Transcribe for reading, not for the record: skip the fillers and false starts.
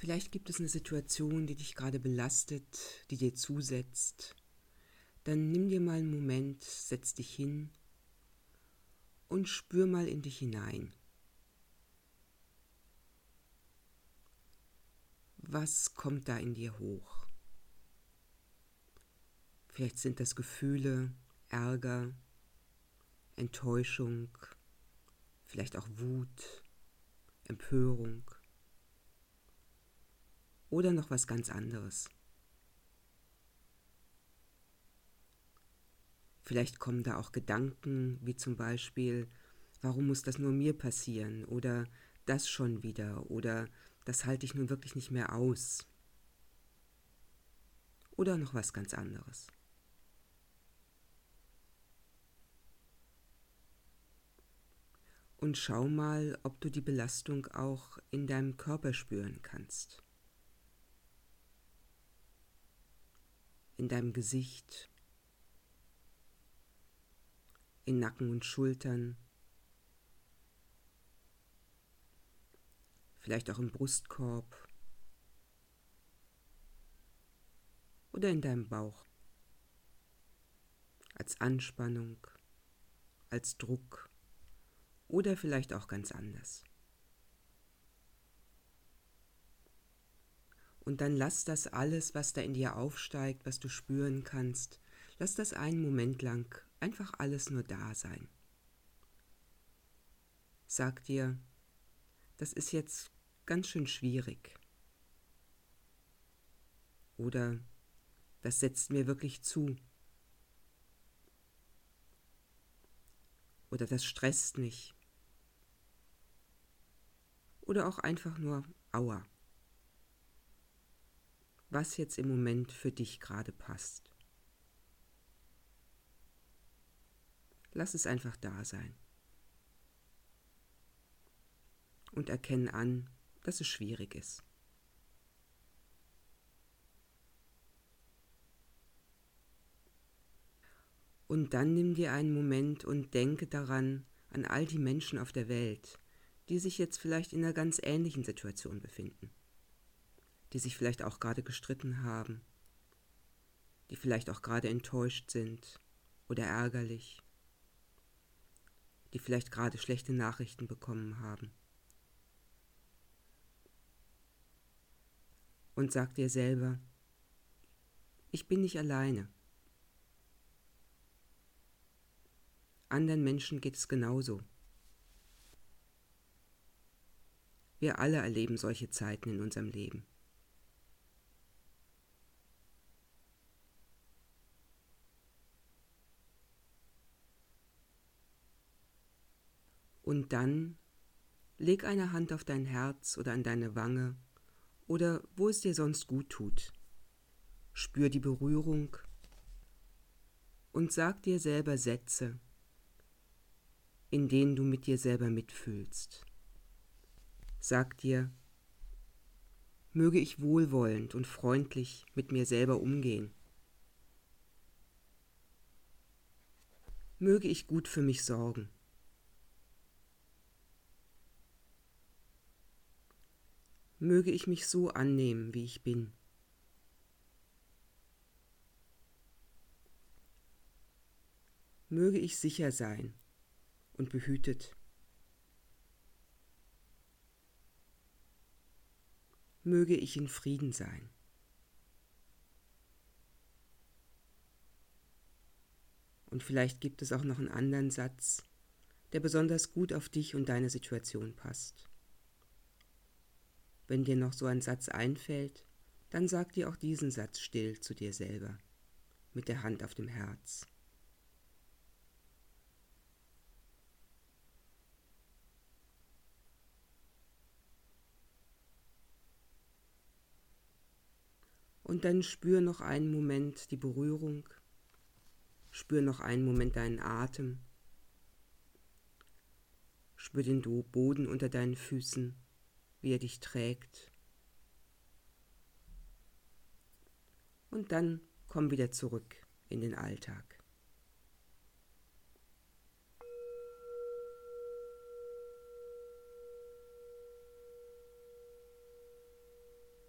Vielleicht gibt es eine Situation, die dich gerade belastet, die dir zusetzt. Dann nimm dir mal einen Moment, setz dich hin und spür mal in dich hinein. Was kommt da in dir hoch? Vielleicht sind das Gefühle, Ärger, Enttäuschung, vielleicht auch Wut, Empörung oder noch was ganz anderes. Vielleicht kommen da auch Gedanken, wie zum Beispiel, warum muss das nur mir passieren oder das schon wieder oder das halte ich nun wirklich nicht mehr aus oder noch was ganz anderes. Und schau mal, ob du die Belastung auch in deinem Körper spüren kannst. In deinem Gesicht, in Nacken und Schultern, vielleicht auch im Brustkorb oder in deinem Bauch. Als Anspannung, als Druck oder vielleicht auch ganz anders. Und dann lass das alles, was da in dir aufsteigt, was du spüren kannst, lass das einen Moment lang einfach alles nur da sein. Sag dir, das ist jetzt ganz schön schwierig. Oder das setzt mir wirklich zu. Oder das stresst mich. Oder auch einfach nur Aua. Was jetzt im Moment für dich gerade passt. Lass es einfach da sein. Und erkenne an, dass es schwierig ist. Und dann nimm dir einen Moment und denke daran, an all die Menschen auf der Welt, die sich jetzt vielleicht in einer ganz ähnlichen Situation befinden, die sich vielleicht auch gerade gestritten haben, die vielleicht auch gerade enttäuscht sind oder ärgerlich, die vielleicht gerade schlechte Nachrichten bekommen haben. Und sag dir selber, ich bin nicht alleine. Anderen Menschen geht es genauso. Wir alle erleben solche Zeiten in unserem Leben. Und dann leg eine Hand auf dein Herz oder an deine Wange oder wo es dir sonst gut tut. Spür die Berührung und sag dir selber Sätze, in denen du mit dir selber mitfühlst. Sag dir, möge ich wohlwollend und freundlich mit mir selber umgehen. Möge ich gut für mich sorgen. Möge ich mich so annehmen, wie ich bin. Möge ich sicher sein und behütet. Möge ich in Frieden sein. Und vielleicht gibt es auch noch einen anderen Satz, der besonders gut auf dich und deine Situation passt. Wenn dir noch so ein Satz einfällt, dann sag dir auch diesen Satz still zu dir selber, mit der Hand auf dem Herz. Und dann spür noch einen Moment die Berührung, spür noch einen Moment deinen Atem, spür den Boden unter deinen Füßen, wie er dich trägt. Und dann komm wieder zurück in den Alltag.